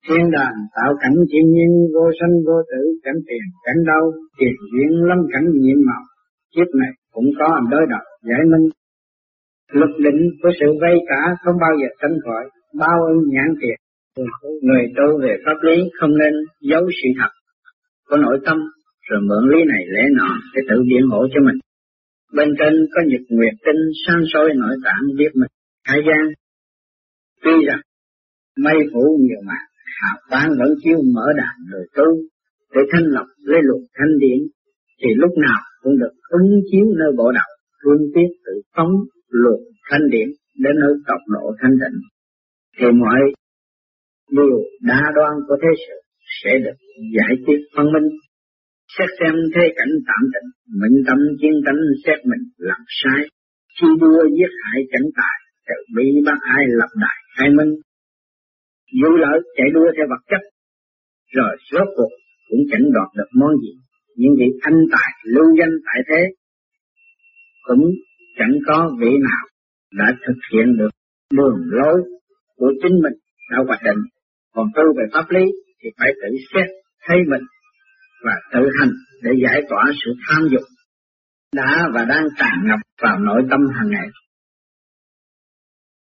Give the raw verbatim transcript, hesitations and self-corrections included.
Thiên đàng tạo cảnh thiên nhiên vô sanh vô tử, cảnh tiền cảnh đau, tiền duyên lâm cảnh nhiệm màu. Kiếp này cũng có anh đối đầu giải minh. Luật định của sự vây cả không bao giờ tránh khỏi, bao ơn nhãn tiền. Người tu về pháp lý không nên giấu sự thật của nội tâm, rồi mượn lý này lẽ nọ để tự biện hộ cho mình. Bên trên có nhật nguyệt tinh sáng soi nội tạng biết mình khai gian. Tuy rằng mây phủ nhiều mà hào quang vẫn chiếu mở đàn người tu để thanh lọc lấy luồng thanh điển, thì lúc nào cũng được ứng chiếu nơi bộ đạo, cương quyết tự phóng luồng thanh điển đến nơi tột độ thanh tịnh, thì mọi điều đa đoan của thế sự sẽ được giải quyết phân minh. Xét xem thế cảnh tạm tịnh, mệnh tâm chiến tánh xét mình làm sai, khi đua giết hại chẳng tài, tự bi bác ai lập đại khai minh. Dù lỡ chạy đua theo vật chất, rồi rốt cuộc cũng chẳng đoạt được món gì. Những vị anh tài lưu danh tại thế cũng chẳng có vị nào đã thực hiện được đường lối của chính mình đã hoạch định. Còn tu về pháp lý thì phải tự xét thấy mình và tự hành để giải tỏa sự tham dục đã và đang tràn ngập vào nội tâm hàng ngày.